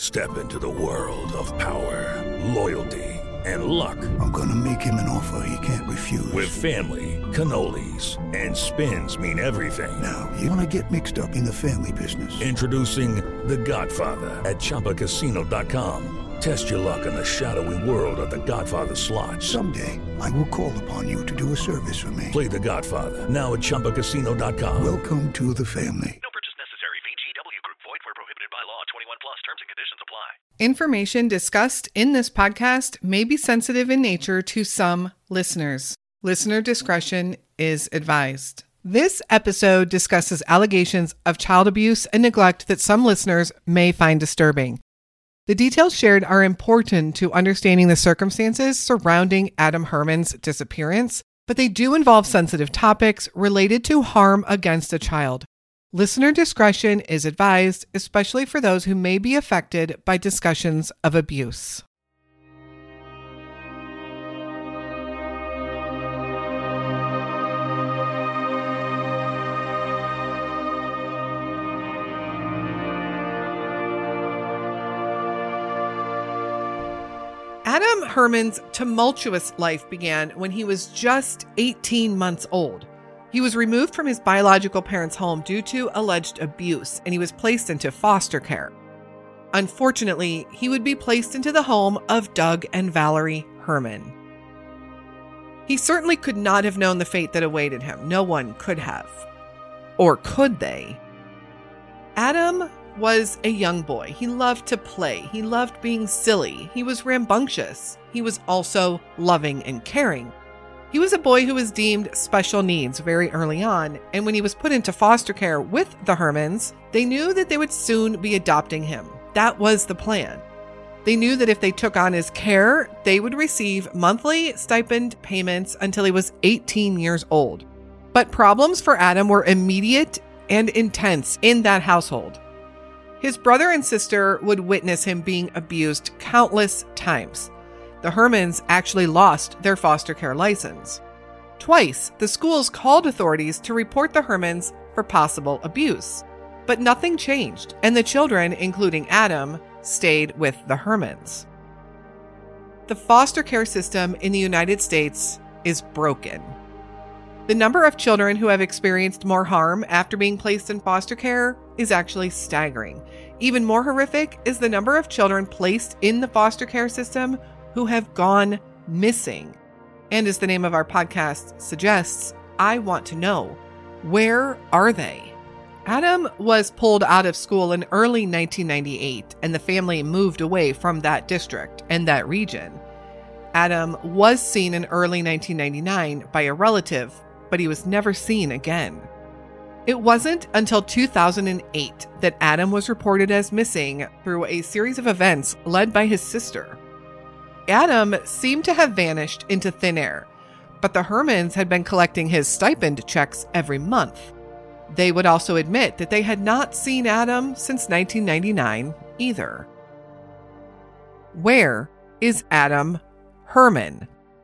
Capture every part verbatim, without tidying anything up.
Step into the world of power, loyalty, and luck. I'm gonna make him an offer he can't refuse. With family, cannolis, and spins mean everything. Now, you wanna get mixed up in the family business. Introducing The Godfather at Chumba Casino dot com. Test your luck in the shadowy world of The Godfather slot. Someday, I will call upon you to do a service for me. Play The Godfather now at Chumba Casino dot com. Welcome to the family. No purchase necessary. V G W Group. Void where prohibited by law. twenty-one plus. Terms and conditions apply. Information discussed in this podcast may be sensitive in nature to some listeners. Listener discretion is advised. This episode discusses allegations of child abuse and neglect that some listeners may find disturbing. The details shared are important to understanding the circumstances surrounding Adam Herman's disappearance, but they do involve sensitive topics related to harm against a child. Listener discretion is advised, especially for those who may be affected by discussions of abuse. Adam Herman's tumultuous life began when he was just eighteen months old. He was removed from his biological parents' home due to alleged abuse, and he was placed into foster care. Unfortunately, he would be placed into the home of Doug and Valerie Herman. He certainly could not have known the fate that awaited him. No one could have. Or could they? Adam was a young boy. He loved to play. He loved being silly. He was rambunctious. He was also loving and caring. He was a boy who was deemed special needs very early on, and when he was put into foster care with the Hermans, they knew that they would soon be adopting him. That was the plan. They knew that if they took on his care, they would receive monthly stipend payments until he was eighteen years old. But problems for Adam were immediate and intense in that household. His brother and sister would witness him being abused countless times. The Hermans actually lost their foster care license. Twice, the schools called authorities to report the Hermans for possible abuse. But nothing changed, and the children, including Adam, stayed with the Hermans. The foster care system in the United States is broken. The number of children who have experienced more harm after being placed in foster care is actually staggering. Even more horrific is the number of children placed in the foster care system who have gone missing. And as the name of our podcast suggests, I want to know, where are they? Adam was pulled out of school in early nineteen ninety-eight, and the family moved away from that district and that region. Adam was seen in early nineteen ninety-nine by a relative, but he was never seen again. It wasn't until two thousand eight that Adam was reported as missing through a series of events led by his sister. Adam seemed to have vanished into thin air, but the Hermans had been collecting his stipend checks every month. They would also admit that they had not seen Adam since nineteen ninety-nine either. Where is Adam Herman?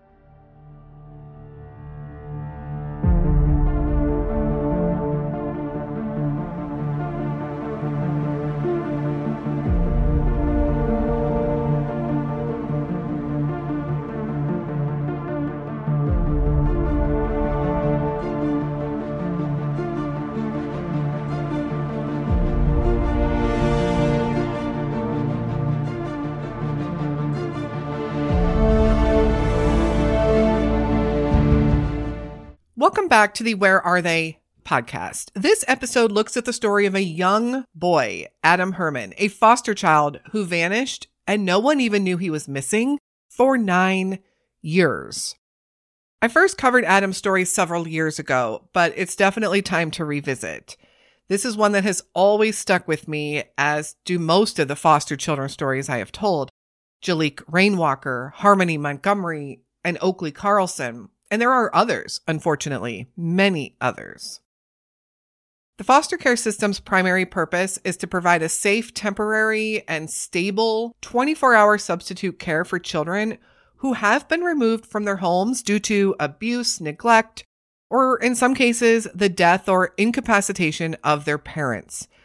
Welcome back to the Where Are They podcast. This episode looks at the story of a young boy, Adam Herman, a foster child who vanished and no one even knew he was missing for nine years. I first covered Adam's story several years ago, but it's definitely time to revisit. This is one that has always stuck with me, as do most of the foster children stories I have told. Jaliek Rainwalker, Harmony Montgomery, and Oakley Carlson. And there are others, unfortunately, many others. The foster care system's primary purpose is to provide a safe, temporary, and stable twenty-four hour substitute care for children who have been removed from their homes due to abuse, neglect, or in some cases, the death or incapacitation of their parents.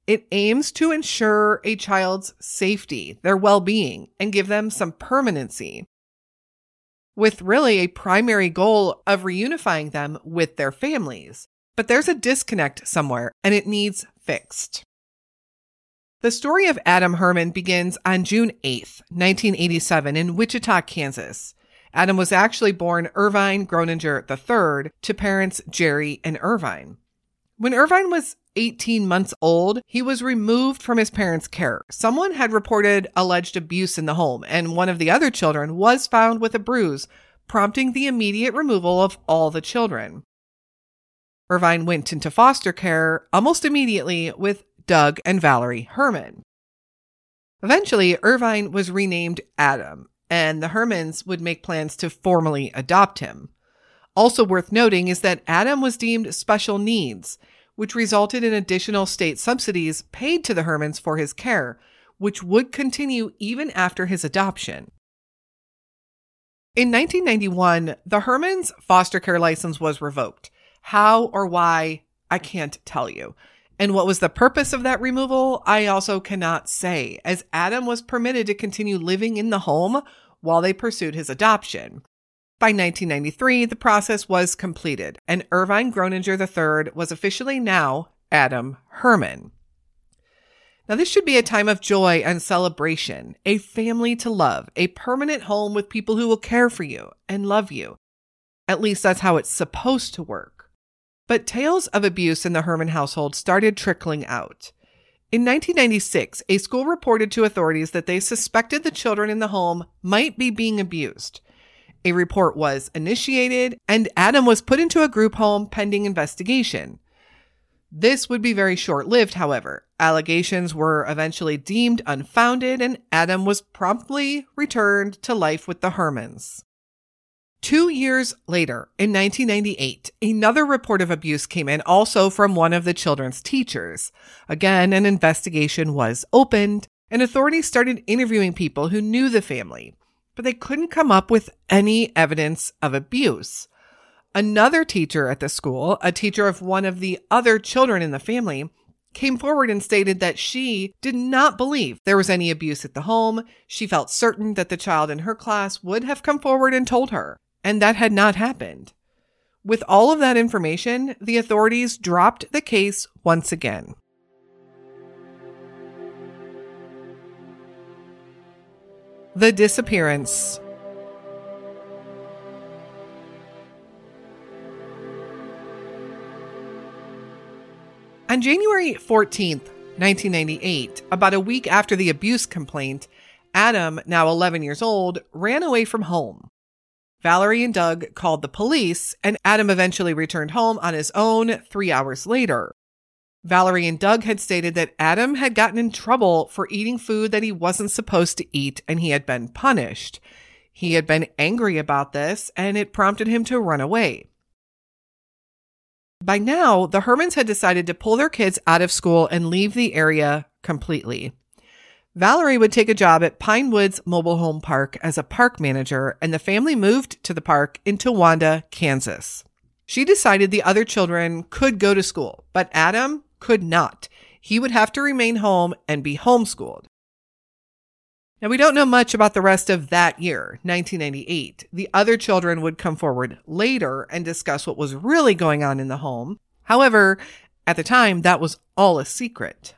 It aims to ensure a child's safety, their well-being, and give them some permanency, with really a primary goal of reunifying them with their families. But there's a disconnect somewhere, and it needs fixed. The story of Adam Herman begins on June eighth, nineteen eighty-seven in Wichita, Kansas. Adam was actually born Irvine Groninger the third to parents Jerry and Irvine. When Irvine was eighteen months old, he was removed from his parents' care. Someone had reported alleged abuse in the home, and one of the other children was found with a bruise, prompting the immediate removal of all the children. Irvine went into foster care almost immediately with Doug and Valerie Herman. Eventually, Irvine was renamed Adam, and the Hermans would make plans to formally adopt him. Also worth noting is that Adam was deemed special needs, which resulted in additional state subsidies paid to the Hermans for his care, which would continue even after his adoption. In nineteen ninety-one, the Hermans' foster care license was revoked. How or why, I can't tell you. And what was the purpose of that removal, I also cannot say, as Adam was permitted to continue living in the home while they pursued his adoption. By nineteen ninety-three, the process was completed, and Irvine Groninger the third was officially now Adam Herman. Now, this should be a time of joy and celebration, a family to love, a permanent home with people who will care for you and love you. At least that's how it's supposed to work. But tales of abuse in the Herman household started trickling out. In nineteen ninety-six, a school reported to authorities that they suspected the children in the home might be being abused. A report was initiated, and Adam was put into a group home pending investigation. This would be very short-lived, however. Allegations were eventually deemed unfounded, and Adam was promptly returned to life with the Hermans. Two years later, in nineteen ninety-eight, another report of abuse came in, also from one of the children's teachers. Again, an investigation was opened, and authorities started interviewing people who knew the family, but they couldn't come up with any evidence of abuse. Another teacher at the school, a teacher of one of the other children in the family, came forward and stated that she did not believe there was any abuse at the home. She felt certain that the child in her class would have come forward and told her, and that had not happened. With all of that information, the authorities dropped the case once again. The disappearance. On January fourteenth, nineteen ninety-eight, about a week after the abuse complaint, Adam, now eleven years old, ran away from home. Valerie and Doug called the police, and Adam eventually returned home on his own three hours later. Valerie and Doug had stated that Adam had gotten in trouble for eating food that he wasn't supposed to eat, and he had been punished. He had been angry about this, and it prompted him to run away. By now, the Hermans had decided to pull their kids out of school and leave the area completely. Valerie would take a job at Pine Woods Mobile Home Park as a park manager, and the family moved to the park in Towanda, Kansas. She decided the other children could go to school, but Adam could not. He would have to remain home and be homeschooled. Now, we don't know much about the rest of that year, nineteen ninety-eight. The other children would come forward later and discuss what was really going on in the home. However, at the time, that was all a secret.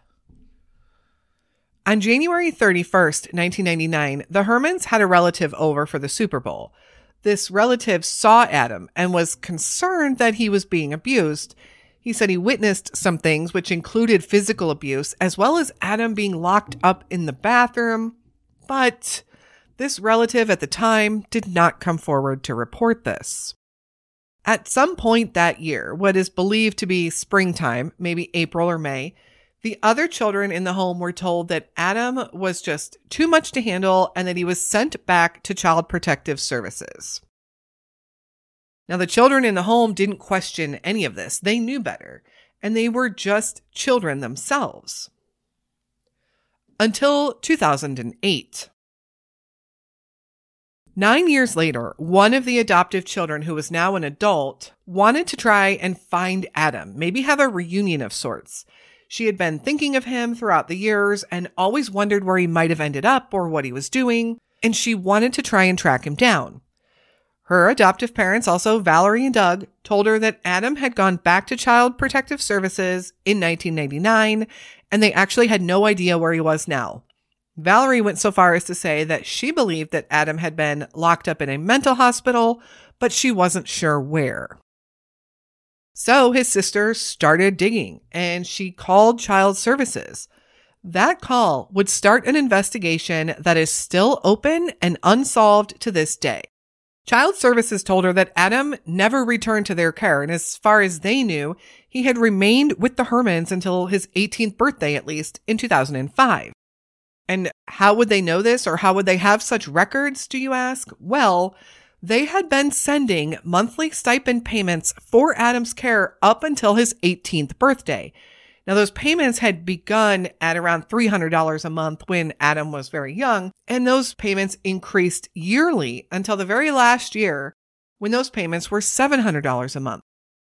On January thirty-first, nineteen ninety-nine, the Hermans had a relative over for the Super Bowl. This relative saw Adam and was concerned that he was being abused. He said he witnessed some things, which included physical abuse, as well as Adam being locked up in the bathroom. But this relative at the time did not come forward to report this. At some point that year, what is believed to be springtime, maybe April or May, the other children in the home were told that Adam was just too much to handle and that he was sent back to Child Protective Services. Now, the children in the home didn't question any of this. They knew better, and they were just children themselves. Until two thousand eight. Nine years later, one of the adoptive children, who was now an adult, wanted to try and find Adam, maybe have a reunion of sorts. She had been thinking of him throughout the years and always wondered where he might have ended up or what he was doing, and she wanted to try and track him down. Her adoptive parents, also Valerie and Doug, told her that Adam had gone back to Child Protective Services in nineteen ninety-nine, and they actually had no idea where he was now. Valerie went so far as to say that she believed that Adam had been locked up in a mental hospital, but she wasn't sure where. So his sister started digging, and she called Child Services. That call would start an investigation that is still open and unsolved to this day. Child Services told her that Adam never returned to their care, and as far as they knew, he had remained with the Hermans until his eighteenth birthday, at least, in two thousand five. And how would they know this, or how would they have such records, do you ask? Well, they had been sending monthly stipend payments for Adam's care up until his eighteenth birthday. Now, those payments had begun at around three hundred dollars a month when Adam was very young, and those payments increased yearly until the very last year when those payments were seven hundred dollars a month.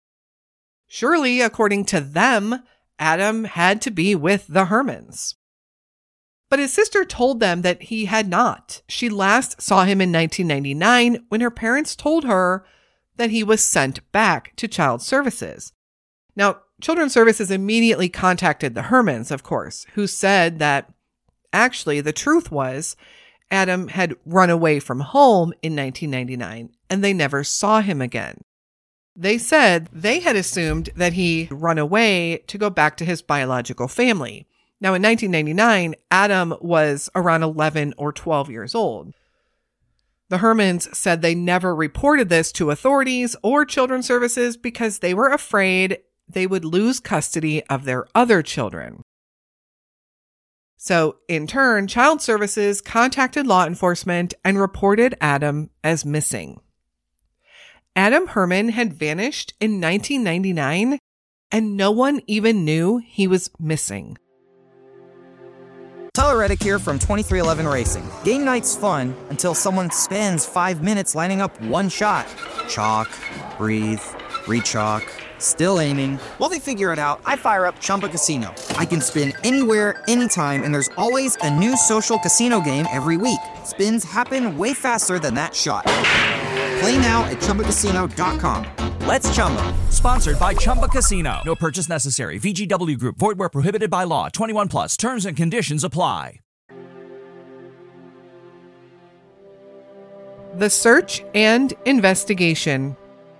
Surely, according to them, Adam had to be with the Hermans. But his sister told them that he had not. She last saw him in nineteen ninety-nine when her parents told her that he was sent back to Child Services. Now, Children's Services immediately contacted the Hermans, of course, who said that actually the truth was Adam had run away from home in nineteen ninety-nine and they never saw him again. They said they had assumed that he run away to go back to his biological family. Now, in nineteen ninety-nine, Adam was around eleven or twelve years old. The Hermans said they never reported this to authorities or Children's Services because they were afraid they would lose custody of their other children. So, in turn, Child Services contacted law enforcement and reported Adam as missing. Adam Herman had vanished in nineteen ninety-nine, and no one even knew he was missing. Tyler Reddick here from twenty-three eleven Racing. Game night's fun until someone spends five minutes lining up one shot. Chalk, breathe, re-chalk, still aiming. While they figure it out, I fire up Chumba Casino. I can spin anywhere, anytime, and there's always a new social casino game every week. Spins happen way faster than that shot. Play now at Chumba Casino dot com. Let's Chumba. Sponsored by Chumba Casino. No purchase necessary. V G W Group. Void where prohibited by law. twenty-one plus. Terms and conditions apply. The search and investigation.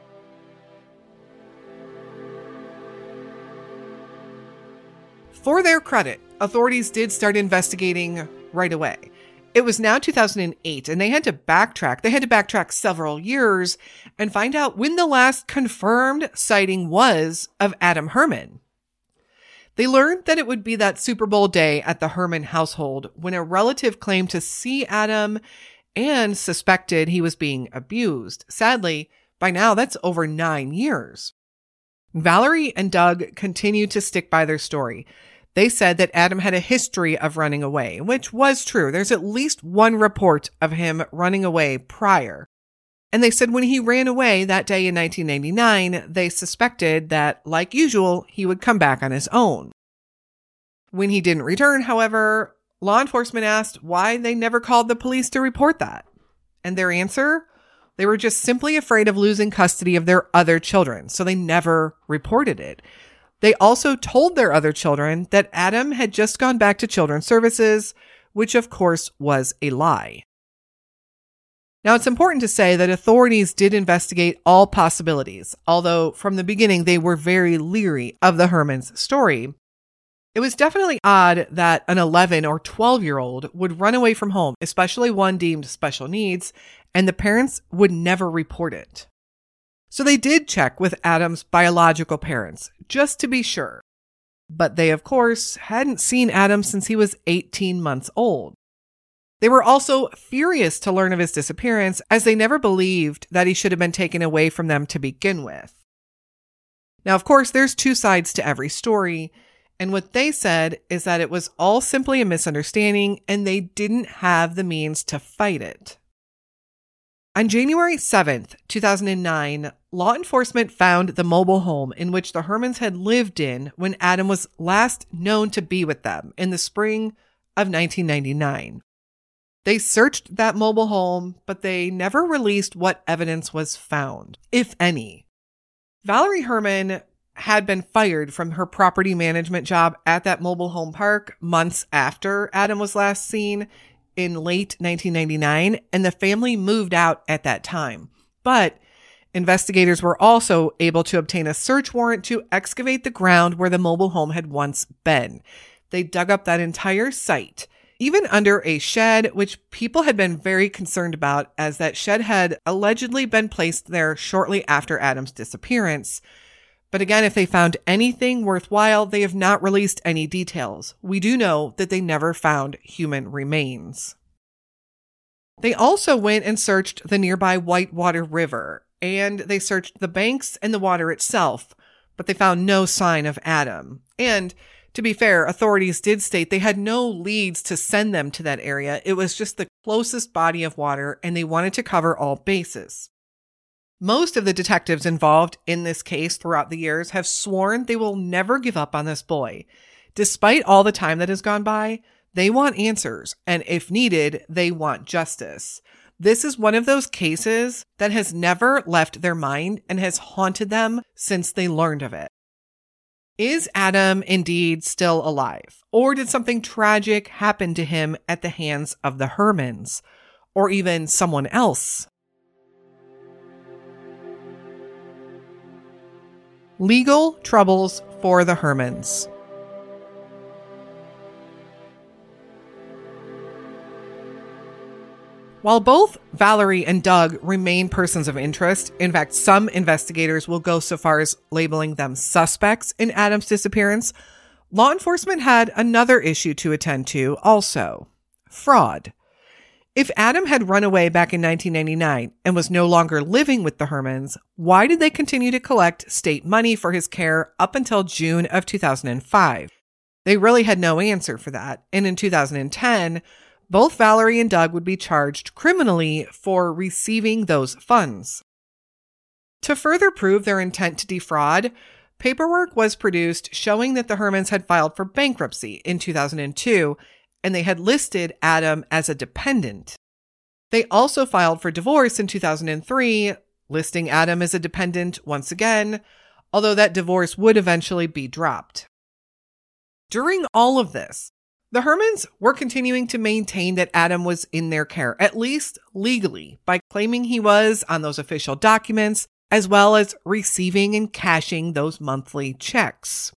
For their credit, authorities did start investigating right away. It was now two thousand eight, and they had to backtrack. They had to backtrack several years and find out when the last confirmed sighting was of Adam Herman. They learned that it would be that Super Bowl day at the Herman household when a relative claimed to see Adam and suspected he was being abused. Sadly, by now that's over nine years. Valerie and Doug continued to stick by their story. They said that Adam had a history of running away, which was true. There's at least one report of him running away prior. And they said when he ran away that day in nineteen ninety-nine, they suspected that, like usual, he would come back on his own. When he didn't return, however, law enforcement asked why they never called the police to report that. And their answer? They were just simply afraid of losing custody of their other children, so they never reported it. They also told their other children that Adam had just gone back to Children's Services, which of course was a lie. Now, it's important to say that authorities did investigate all possibilities, although from the beginning they were very leery of the Hermans' story. It was definitely odd that an eleven or twelve-year-old would run away from home, especially one deemed special needs, and the parents would never report it. So they did check with Adam's biological parents, just to be sure. But they, of course, hadn't seen Adam since he was eighteen months old. They were also furious to learn of his disappearance, as they never believed that he should have been taken away from them to begin with. Now, of course, there's two sides to every story, and what they said is that it was all simply a misunderstanding and they didn't have the means to fight it. On January seventh, two thousand nine, law enforcement found the mobile home in which the Hermans had lived in when Adam was last known to be with them in the spring of nineteen ninety-nine. They searched that mobile home, but they never released what evidence was found, if any. Valerie Herman had been fired from her property management job at that mobile home park months after Adam was last seen in late nineteen ninety-nine, and the family moved out at that time. But investigators were also able to obtain a search warrant to excavate the ground where the mobile home had once been. They dug up that entire site, even under a shed, which people had been very concerned about, as that shed had allegedly been placed there shortly after Adam's disappearance. But again, if they found anything worthwhile, they have not released any details. We do know that they never found human remains. They also went and searched the nearby Whitewater River, and they searched the banks and the water itself, but they found no sign of Adam. And to be fair, authorities did state they had no leads to send them to that area. It was just the closest body of water, and they wanted to cover all bases. Most of the detectives involved in this case throughout the years have sworn they will never give up on this boy. Despite all the time that has gone by, they want answers, and if needed, they want justice. This is one of those cases that has never left their mind and has haunted them since they learned of it. Is Adam indeed still alive? Or did something tragic happen to him at the hands of the Hermans? Or even someone else? Legal troubles for the Hermans. While both Valerie and Doug remain persons of interest, in fact, some investigators will go so far as labeling them suspects in Adam's disappearance, law enforcement had another issue to attend to also: fraud. If Adam had run away back in nineteen ninety-nine and was no longer living with the Hermans, why did they continue to collect state money for his care up until June of two thousand five? They really had no answer for that. And in two thousand ten, both Valerie and Doug would be charged criminally for receiving those funds. To further prove their intent to defraud, paperwork was produced showing that the Hermans had filed for bankruptcy in two thousand two, and they had listed Adam as a dependent. They also filed for divorce in two thousand three, listing Adam as a dependent once again, although that divorce would eventually be dropped. During all of this, the Hermans were continuing to maintain that Adam was in their care, at least legally, by claiming he was on those official documents, as well as receiving and cashing those monthly checks.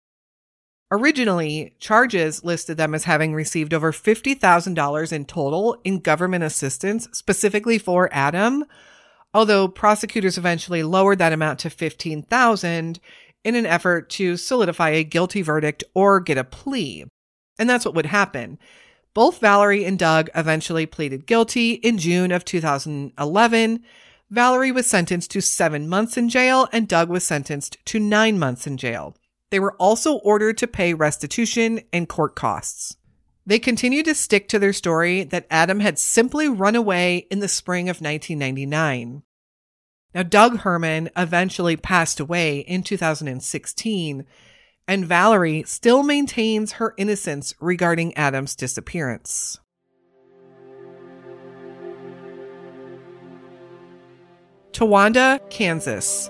Originally, charges listed them as having received over fifty thousand dollars in total in government assistance, specifically for Adam, although prosecutors eventually lowered that amount to fifteen thousand dollars in an effort to solidify a guilty verdict or get a plea. And that's what would happen. Both Valerie and Doug eventually pleaded guilty in June of two thousand eleven. Valerie was sentenced to seven months in jail, and Doug was sentenced to nine months in jail. They were also ordered to pay restitution and court costs. They continued to stick to their story that Adam had simply run away in the spring of nineteen ninety-nine. Now, Doug Herman eventually passed away in two thousand sixteen, and Valerie still maintains her innocence regarding Adam's disappearance. Towanda, Kansas.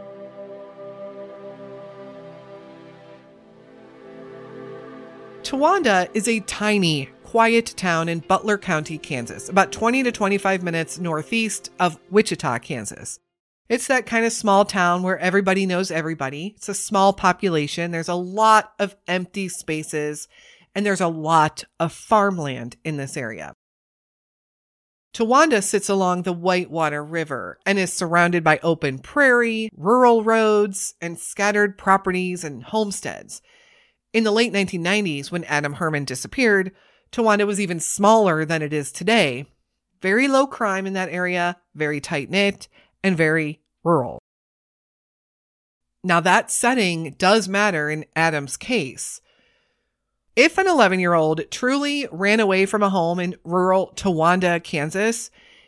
Towanda is a tiny, quiet town in Butler County, Kansas, about twenty to twenty-five minutes northeast of Wichita, Kansas. It's that kind of small town where everybody knows everybody. It's a small population. There's a lot of empty spaces, and there's a lot of farmland in this area. Towanda sits along the Whitewater River and is surrounded by open prairie, rural roads, and scattered properties and homesteads. In the late nineteen nineties, when Adam Herman disappeared, Towanda was even smaller than it is today. Very low crime in that area, very tight-knit, and very rural. Now, that setting does matter in Adam's case. If an eleven-year-old truly ran away from a home in rural Towanda, Kansas,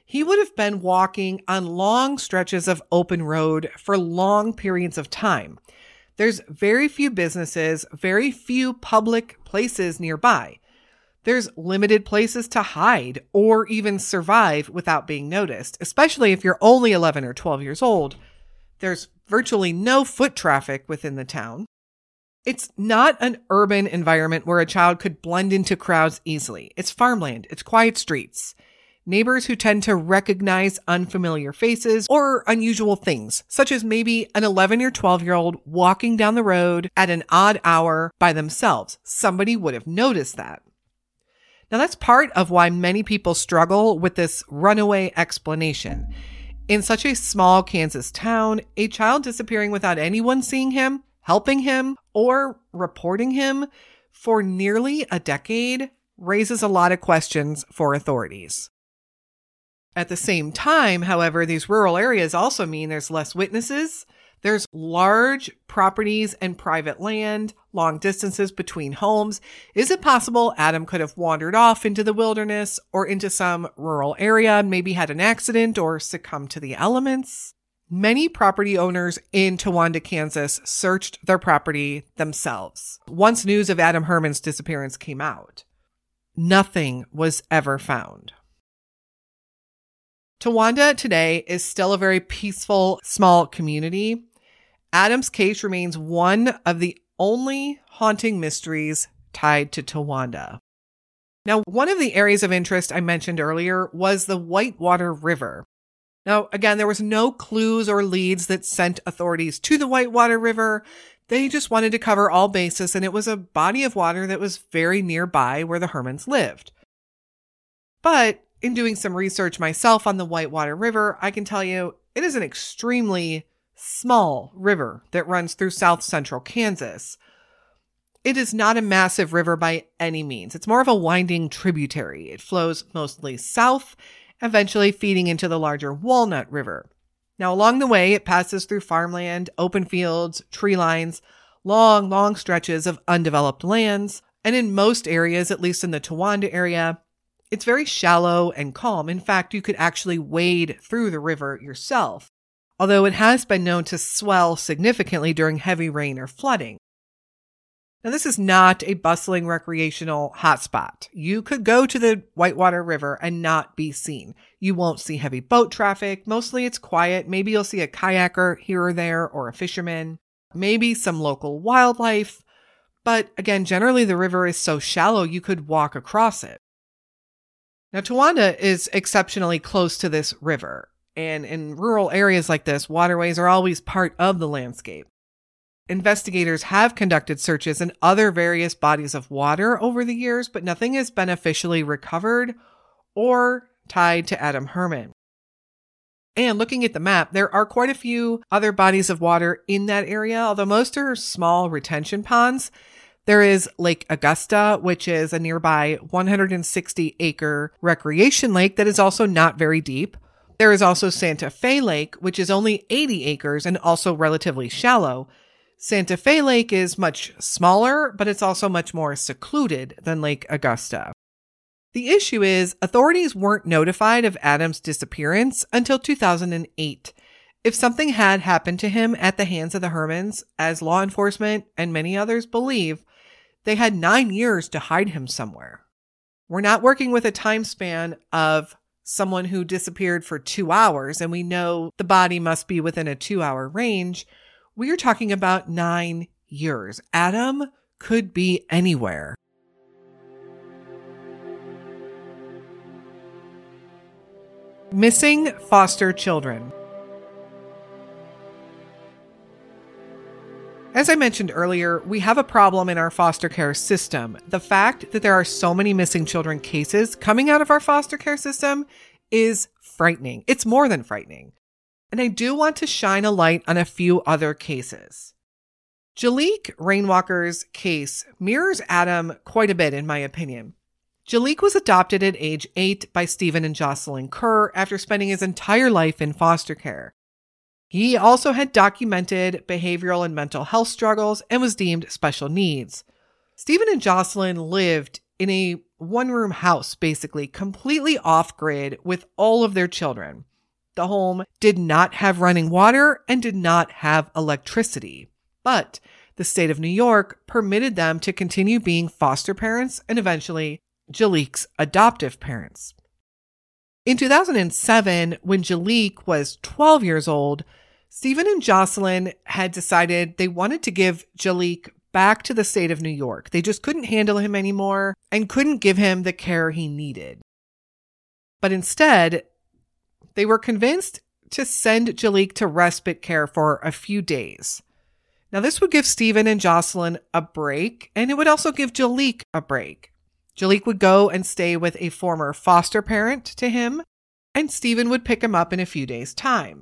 he would have been walking on long stretches of open road for long periods of time. There's very few businesses, very few public places nearby. There's limited places to hide or even survive without being noticed, especially if you're only eleven or twelve years old. There's virtually no foot traffic within the town. It's not an urban environment where a child could blend into crowds easily. It's farmland. It's quiet streets. Neighbors who tend to recognize unfamiliar faces or unusual things, such as maybe an eleven or twelve-year-old walking down the road at an odd hour by themselves. Somebody would have noticed that. Now, that's part of why many people struggle with this runaway explanation. In such a small Kansas town, a child disappearing without anyone seeing him, helping him, or reporting him for nearly a decade raises a lot of questions for authorities. At the same time, however, these rural areas also mean there's less witnesses. There's large properties and private land, long distances between homes. Is it possible Adam could have wandered off into the wilderness or into some rural area, maybe had an accident or succumbed to the elements? Many property owners in Towanda, Kansas, searched their property themselves once news of Adam Herman's disappearance came out. Nothing was ever found. Towanda today is still a very peaceful, small community. Adam's case remains one of the only haunting mysteries tied to Towanda. Now, one of the areas of interest I mentioned earlier was the Whitewater River. Now, again, there was no clues or leads that sent authorities to the Whitewater River. They just wanted to cover all bases, and it was a body of water that was very nearby where the Hermans lived. But in doing some research myself on the Whitewater River, I can tell you it is an extremely small river that runs through south central Kansas. It is not a massive river by any means. It's more of a winding tributary. It flows mostly south, eventually feeding into the larger Walnut River. Now, along the way, it passes through farmland, open fields, tree lines, long, long stretches of undeveloped lands. And in most areas, at least in the Towanda area, it's very shallow and calm. In fact, you could actually wade through the river yourself, although it has been known to swell significantly during heavy rain or flooding. Now, this is not a bustling recreational hotspot. You could go to the Whitewater River and not be seen. You won't see heavy boat traffic. Mostly it's quiet. Maybe you'll see a kayaker here or there or a fisherman, maybe some local wildlife. But again, generally the river is so shallow you could walk across it. Now, Towanda is exceptionally close to this river. And in rural areas like this, waterways are always part of the landscape. Investigators have conducted searches in other various bodies of water over the years, but nothing has been officially recovered or tied to Adam Herman. And looking at the map, there are quite a few other bodies of water in that area, although most are small retention ponds. There is Lake Augusta, which is a nearby one hundred sixty acre recreation lake that is also not very deep. There is also Santa Fe Lake, which is only eighty acres and also relatively shallow. Santa Fe Lake is much smaller, but it's also much more secluded than Lake Augusta. The issue is authorities weren't notified of Adam's disappearance until two thousand eight. If something had happened to him at the hands of the Hermans, as law enforcement and many others believe, they had nine years to hide him somewhere. We're not working with a time span of someone who disappeared for two hours, and we know the body must be within a two-hour range. We are talking about nine years. Adam could be anywhere. Missing foster children. As I mentioned earlier, we have a problem in our foster care system. The fact that there are so many missing children cases coming out of our foster care system is frightening. It's more than frightening. And I do want to shine a light on a few other cases. Jaliek Rainwalker's case mirrors Adam quite a bit, in my opinion. Jaliek was adopted at age eight by Stephen and Jocelyn Kerr after spending his entire life in foster care. He also had documented behavioral and mental health struggles and was deemed special needs. Stephen and Jocelyn lived in a one-room house, basically, completely off-grid with all of their children. The home did not have running water and did not have electricity, but the state of New York permitted them to continue being foster parents and eventually Jaliek's adoptive parents. In two thousand seven, when Jaliek was twelve years old, Stephen and Jocelyn had decided they wanted to give Jaliek back to the state of New York. They just couldn't handle him anymore and couldn't give him the care he needed. But instead, they were convinced to send Jaliek to respite care for a few days. Now, this would give Stephen and Jocelyn a break, and it would also give Jaliek a break. Jaliek would go and stay with a former foster parent to him, and Stephen would pick him up in a few days' time.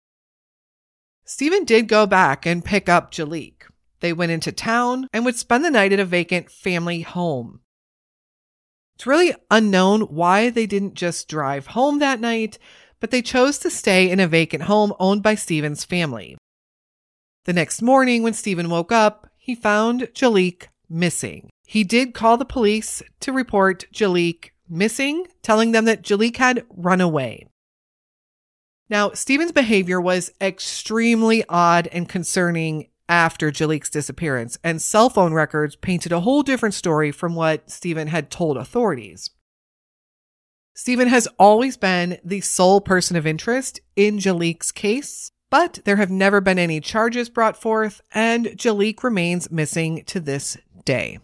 Stephen did go back and pick up Jaliek. They went into town and would spend the night at a vacant family home. It's really unknown why they didn't just drive home that night, but they chose to stay in a vacant home owned by Stephen's family. The next morning, when Stephen woke up, he found Jaliek missing. He did call the police to report Jaliek missing, telling them that Jaliek had run away. Now, Stephen's behavior was extremely odd and concerning after Jaliek's disappearance, and cell phone records painted a whole different story from what Stephen had told authorities. Stephen has always been the sole person of interest in Jaliek's case, but there have never been any charges brought forth, and Jaliek remains missing to this day.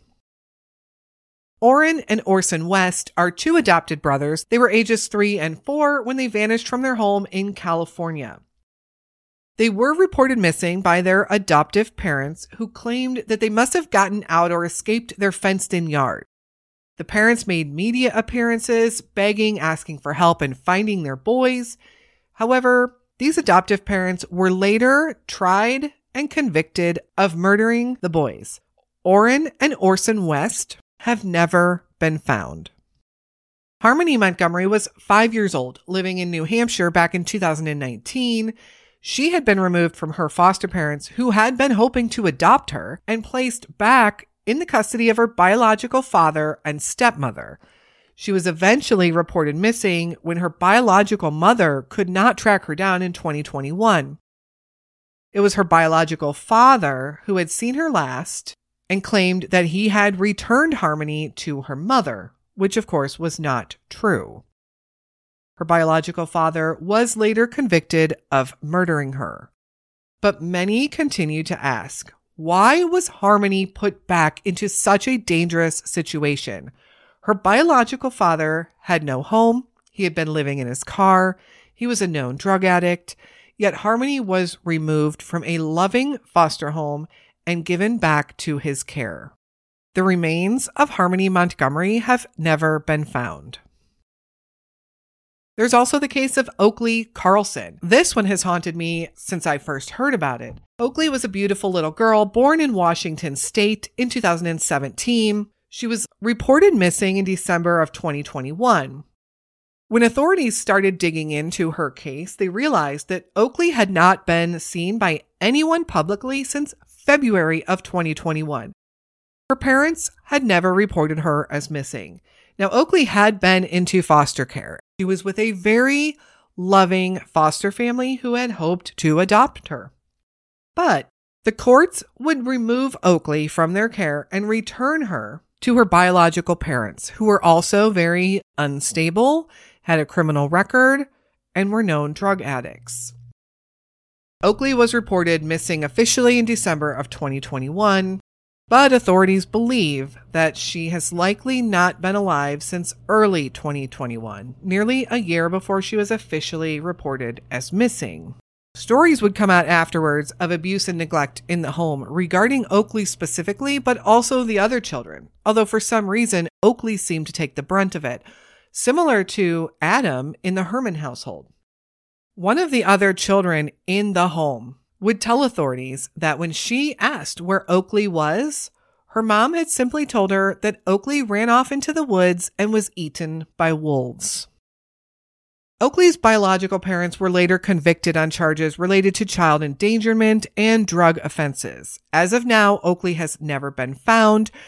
Orrin and Orson West are two adopted brothers. They were ages three and four when they vanished from their home in California. They were reported missing by their adoptive parents, who claimed that they must have gotten out or escaped their fenced-in yard. The parents made media appearances, begging, asking for help in finding their boys. However, these adoptive parents were later tried and convicted of murdering the boys. Orrin and Orson West have never been found. Harmony Montgomery was five years old, living in New Hampshire back in two thousand nineteen. She had been removed from her foster parents, who had been hoping to adopt her, and placed back in the custody of her biological father and stepmother. She was eventually reported missing when her biological mother could not track her down in twenty twenty-one. It was her biological father who had seen her last and claimed that he had returned Harmony to her mother, which of course was not true. Her biological father was later convicted of murdering her. But many continue to ask, why was Harmony put back into such a dangerous situation? Her biological father had no home. He had been living in his car. He was a known drug addict. Yet Harmony was removed from a loving foster home and given back to his care. The remains of Harmony Montgomery have never been found. There's also the case of Oakley Carlson. This one has haunted me since I first heard about it. Oakley was a beautiful little girl born in Washington State in two thousand seventeen. She was reported missing in December of twenty twenty-one. When authorities started digging into her case, they realized that Oakley had not been seen by anyone publicly since February of twenty twenty-one. Her parents had never reported her as missing. Now, Oakley had been into foster care. She was with a very loving foster family who had hoped to adopt her. But the courts would remove Oakley from their care and return her to her biological parents, who were also very unstable, had a criminal record, and were known drug addicts. Oakley was reported missing officially in December of twenty twenty-one, but authorities believe that she has likely not been alive since early twenty twenty-one, nearly a year before she was officially reported as missing. Stories would come out afterwards of abuse and neglect in the home regarding Oakley specifically, but also the other children, although for some reason Oakley seemed to take the brunt of it, similar to Adam in the Herman household. One of the other children in the home would tell authorities that when she asked where Oakley was, her mom had simply told her that Oakley ran off into the woods and was eaten by wolves. Oakley's biological parents were later convicted on charges related to child endangerment and drug offenses. As of now, Oakley has never been found,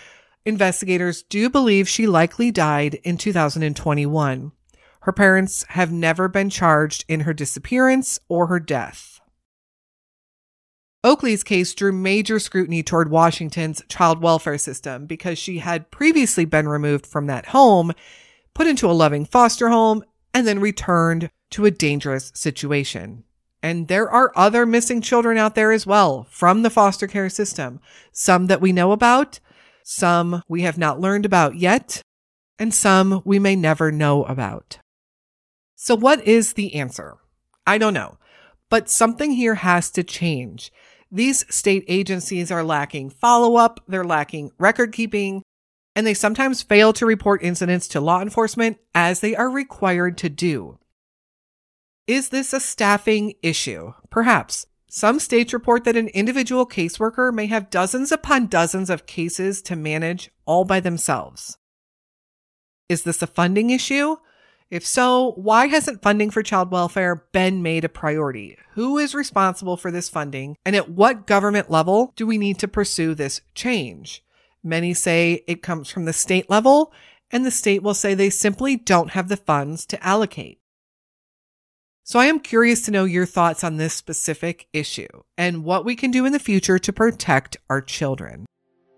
investigators do believe she likely died in two thousand twenty-one. Her parents have never been charged in her disappearance or her death. Oakley's case drew major scrutiny toward Washington's child welfare system because she had previously been removed from that home, put into a loving foster home, and then returned to a dangerous situation. And there are other missing children out there as well from the foster care system, some that we know about, some we have not learned about yet, and some we may never know about. So what is the answer? I don't know, but something here has to change. These state agencies are lacking follow-up, they're lacking record keeping, and they sometimes fail to report incidents to law enforcement as they are required to do. Is this a staffing issue? Perhaps. Some states report that an individual caseworker may have dozens upon dozens of cases to manage all by themselves. Is this a funding issue? If so, why hasn't funding for child welfare been made a priority? Who is responsible for this funding? And at what government level do we need to pursue this change? Many say it comes from the state level, and the state will say they simply don't have the funds to allocate. So I am curious to know your thoughts on this specific issue and what we can do in the future to protect our children.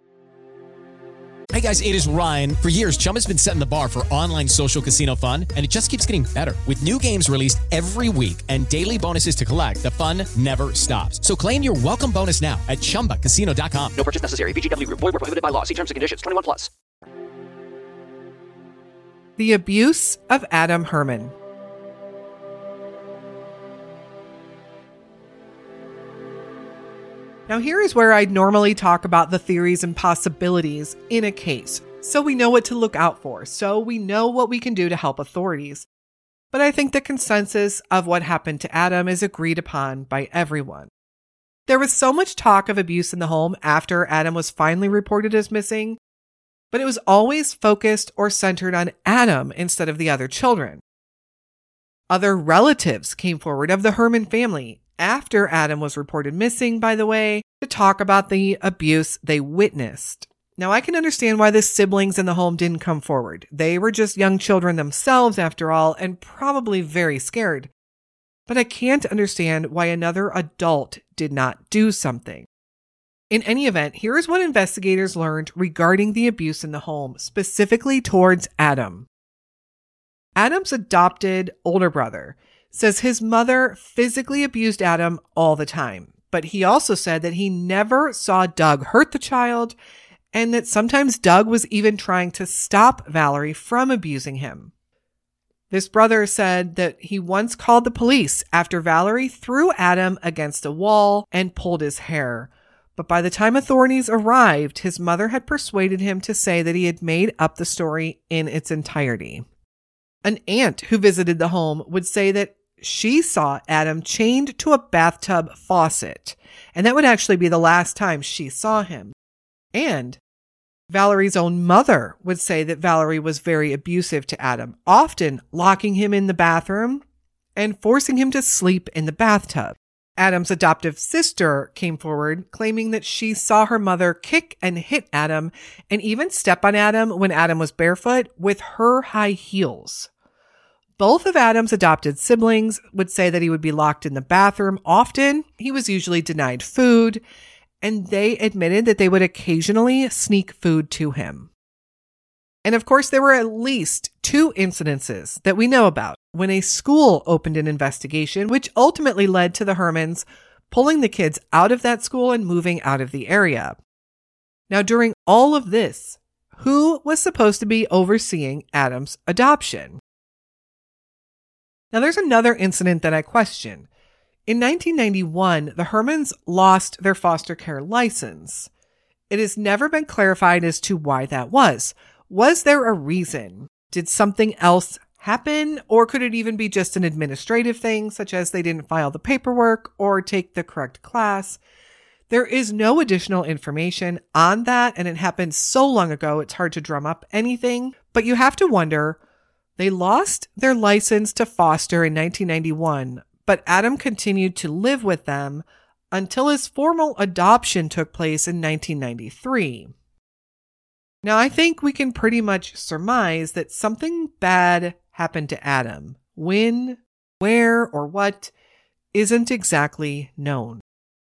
Hey guys, it is Ryan. For years, Chumba's been setting the bar for online social casino fun, and it just keeps getting better. With new games released every week and daily bonuses to collect, the fun never stops. So claim your welcome bonus now at chumba casino dot com. No purchase necessary. V G W Group. Void where prohibited by law. See terms and conditions. twenty-one plus. The abuse of Adam Herman. Now here is where I'd normally talk about the theories and possibilities in a case, so we know what to look out for, so we know what we can do to help authorities. But I think the consensus of what happened to Adam is agreed upon by everyone. There was so much talk of abuse in the home after Adam was finally reported as missing, but it was always focused or centered on Adam instead of the other children. Other relatives came forward of the Herman family after Adam was reported missing, by the way, to talk about the abuse they witnessed. Now, I can understand why the siblings in the home didn't come forward. They were just young children themselves, after all, and probably very scared. But I can't understand why another adult did not do something. In any event, here is what investigators learned regarding the abuse in the home, specifically towards Adam. Adam's adopted older brother says his mother physically abused Adam all the time, but he also said that he never saw Doug hurt the child and that sometimes Doug was even trying to stop Valerie from abusing him. This brother said that he once called the police after Valerie threw Adam against a wall and pulled his hair, but by the time authorities arrived, his mother had persuaded him to say that he had made up the story in its entirety. An aunt who visited the home would say that she saw Adam chained to a bathtub faucet, and that would actually be the last time she saw him. And Valerie's own mother would say that Valerie was very abusive to Adam, often locking him in the bathroom and forcing him to sleep in the bathtub. Adam's adoptive sister came forward claiming that she saw her mother kick and hit Adam and even step on Adam when Adam was barefoot with her high heels. Both of Adam's adopted siblings would say that he would be locked in the bathroom often. He was usually denied food, and they admitted that they would occasionally sneak food to him. And of course, there were at least two incidences that we know about when a school opened an investigation, which ultimately led to the Hermans pulling the kids out of that school and moving out of the area. Now, during all of this, who was supposed to be overseeing Adam's adoption? Now, there's another incident that I question. In nineteen ninety-one, the Hermans lost their foster care license. It has never been clarified as to why that was. Was there a reason? Did something else happen? Or could it even be just an administrative thing, such as they didn't file the paperwork or take the correct class? There is no additional information on that, and it happened so long ago, it's hard to drum up anything. But you have to wonder, they lost their license to foster in nineteen ninety-one, but Adam continued to live with them until his formal adoption took place in nineteen ninety-three. Now, I think we can pretty much surmise that something bad happened to Adam. When, where, or what isn't exactly known.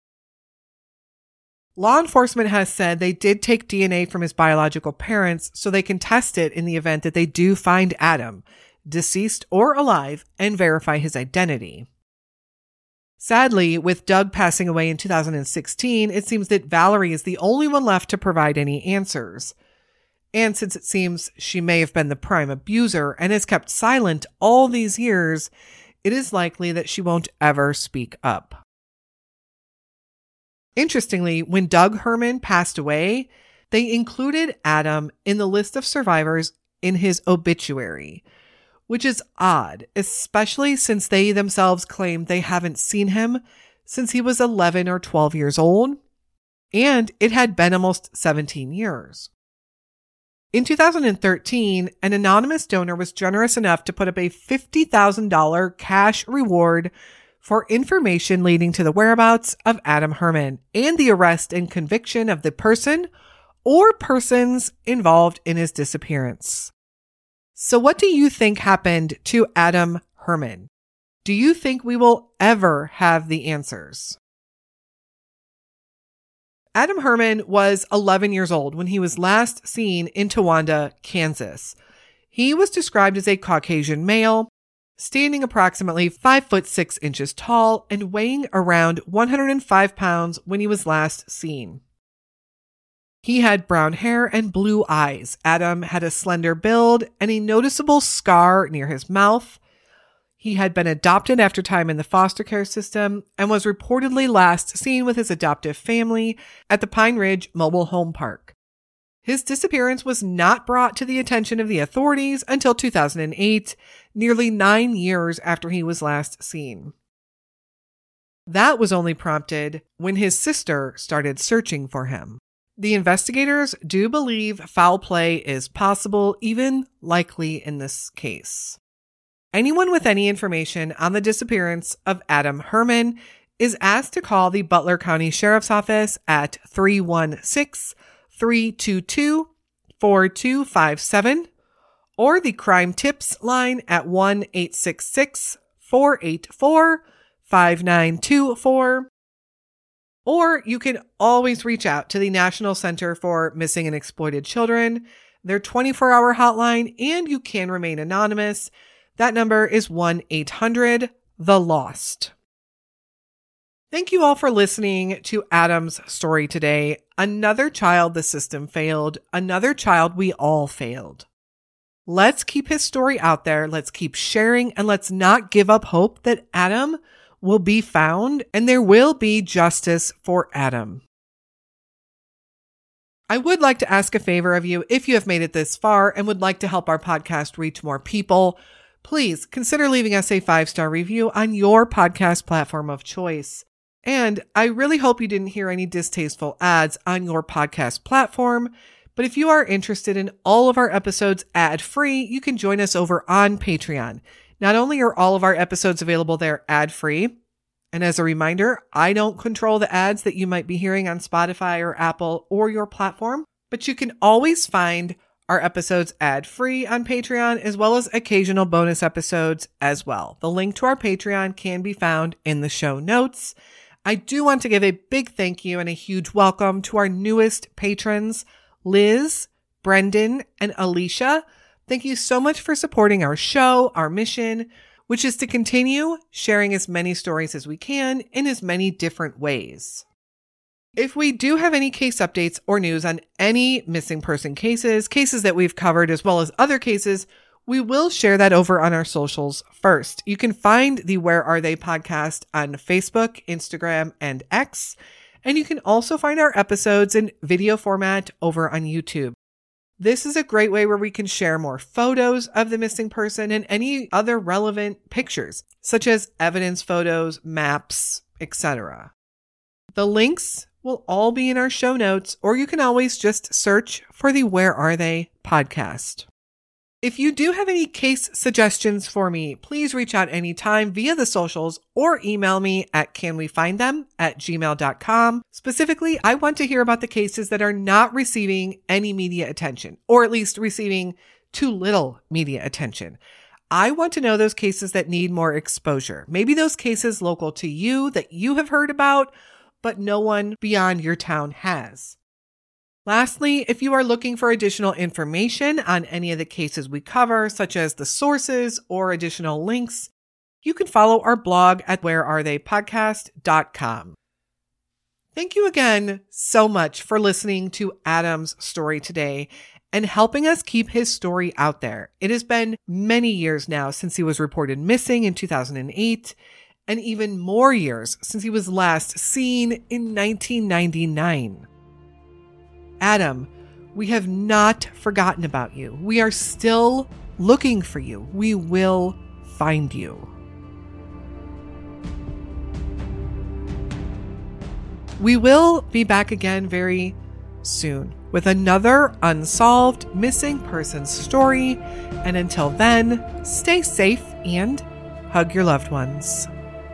Law enforcement has said they did take D N A from his biological parents so they can test it in the event that they do find Adam, deceased or alive, and verify his identity. Sadly, with Doug passing away in two thousand sixteen, it seems that Valerie is the only one left to provide any answers. And since it seems she may have been the prime abuser and has kept silent all these years, it is likely that she won't ever speak up. Interestingly, when Doug Herman passed away, they included Adam in the list of survivors in his obituary, which is odd, especially since they themselves claim they haven't seen him since he was eleven or twelve years old, and it had been almost seventeen years. In two thousand thirteen, an anonymous donor was generous enough to put up a fifty thousand dollars cash reward for information leading to the whereabouts of Adam Herman and the arrest and conviction of the person or persons involved in his disappearance. So what do you think happened to Adam Herman? Do you think we will ever have the answers? Adam Herman was eleven years old when he was last seen in Towanda, Kansas. He was described as a Caucasian male, standing approximately five foot six inches tall and weighing around one hundred five pounds when he was last seen. He had brown hair and blue eyes. Adam had a slender build and a noticeable scar near his mouth. He had been adopted after time in the foster care system and was reportedly last seen with his adoptive family at the Pine Ridge Mobile Home Park. His disappearance was not brought to the attention of the authorities until two thousand eight, nearly nine years after he was last seen. That was only prompted when his sister started searching for him. The investigators do believe foul play is possible, even likely in this case. Anyone with any information on the disappearance of Adam Herman is asked to call the Butler County Sheriff's Office at three one six, three two two, four two five seven or the Crime Tips line at one eight six six, four eight four, five nine two four. Or you can always reach out to the National Center for Missing and Exploited Children, their twenty-four hour hotline, and you can remain anonymous. That number is one eight hundred, the lost. Thank you all for listening to Adam's story today. Another child the system failed. Another child we all failed. Let's keep his story out there. Let's keep sharing, and let's not give up hope that Adam will be found and there will be justice for Adam. I would like to ask a favor of you. If you have made it this far and would like to help our podcast reach more people, please consider leaving us a five-star review on your podcast platform of choice. And I really hope you didn't hear any distasteful ads on your podcast platform. But if you are interested in all of our episodes ad-free, you can join us over on Patreon. Not only are all of our episodes available there ad-free, and as a reminder, I don't control the ads that you might be hearing on Spotify or Apple or your platform, but you can always find our episodes ad-free on Patreon, as well as occasional bonus episodes as well. The link to our Patreon can be found in the show notes. I do want to give a big thank you and a huge welcome to our newest patrons, Liz, Brendan, and Alicia. Thank you so much for supporting our show, our mission, which is to continue sharing as many stories as we can in as many different ways. If we do have any case updates or news on any missing person cases, cases that we've covered, as well as other cases, we will share that over on our socials first. You can find the Where Are They podcast on Facebook, Instagram, and X. And you can also find our episodes in video format over on YouTube. This is a great way where we can share more photos of the missing person and any other relevant pictures, such as evidence photos, maps, et cetera. The links will all be in our show notes, or you can always just search for the Where Are They podcast. If you do have any case suggestions for me, please reach out anytime via the socials or email me at canwefindthem at gmail dot com. Specifically, I want to hear about the cases that are not receiving any media attention, or at least receiving too little media attention. I want to know those cases that need more exposure. Maybe those cases local to you that you have heard about, but no one beyond your town has. Lastly, if you are looking for additional information on any of the cases we cover, such as the sources or additional links, you can follow our blog at where are they podcast dot com. Thank you again so much for listening to Adam's story today and helping us keep his story out there. It has been many years now since he was reported missing in two thousand eight, and even more years since he was last seen in nineteen ninety-nine. Adam, we have not forgotten about you. We are still looking for you. We will find you. We will be back again very soon with another unsolved missing persons story. And until then, stay safe and hug your loved ones.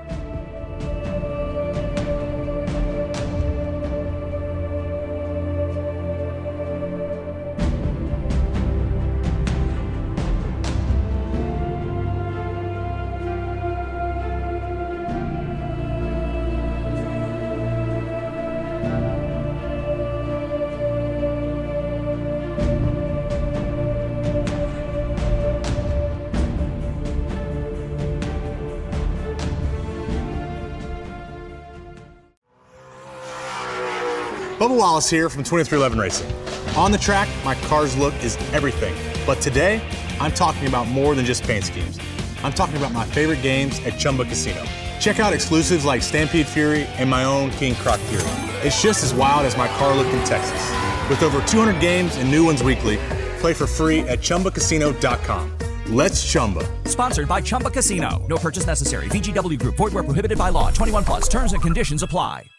Bubba Wallace here from twenty-three eleven Racing. On the track, my car's look is everything. But today, I'm talking about more than just paint schemes. I'm talking about my favorite games at Chumba Casino. Check out exclusives like Stampede Fury and my own King Croc Fury. It's just as wild as my car look in Texas. With over two hundred games and new ones weekly, play for free at chumba casino dot com. Let's Chumba. Sponsored by Chumba Casino. No purchase necessary. V G W Group. Void where prohibited by law. twenty-one plus. Terms and conditions apply.